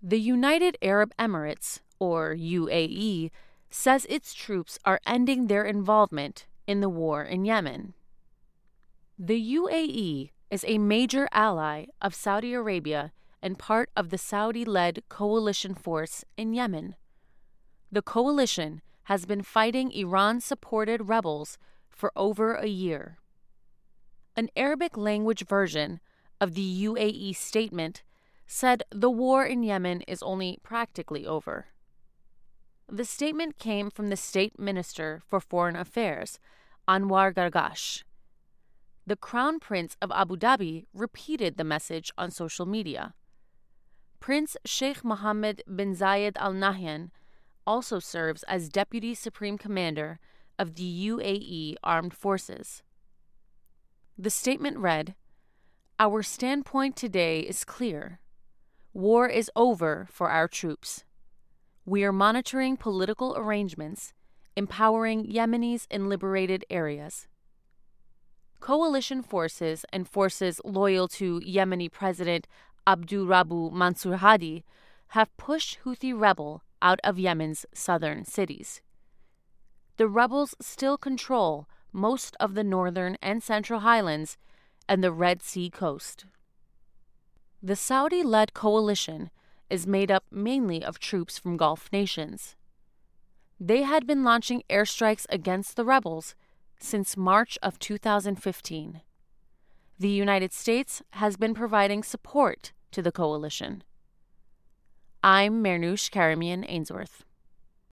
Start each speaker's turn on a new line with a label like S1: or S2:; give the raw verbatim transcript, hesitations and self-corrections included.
S1: The United Arab Emirates, or U A E, says its troops are ending their involvement in the war in Yemen. The U A E is a major ally of Saudi Arabia and part of the Saudi-led coalition force in Yemen. The coalition has been fighting Iran-supported rebels for over a year. An Arabic-language version of the U A E statement said the war in Yemen is only practically over. The statement came from the State Minister for Foreign Affairs, Anwar Gargash. The Crown Prince of Abu Dhabi repeated the message on social media. Prince Sheikh Mohammed bin Zayed Al Nahyan also serves as Deputy Supreme Commander of the U A E Armed Forces. The statement read, "Our standpoint today is clear. War is over for our troops. We are monitoring political arrangements, empowering Yemenis in liberated areas." Coalition forces and forces loyal to Yemeni President Abdurrabu Mansur Hadi have pushed Houthi rebel out of Yemen's southern cities. The rebels still control most of the northern and central highlands and the Red Sea coast. The Saudi-led coalition is made up mainly of troops from Gulf nations. They had been launching airstrikes against the rebels since March of two thousand fifteen. The United States has been providing support to the coalition. I'm Marnoush Karamian Ainsworth.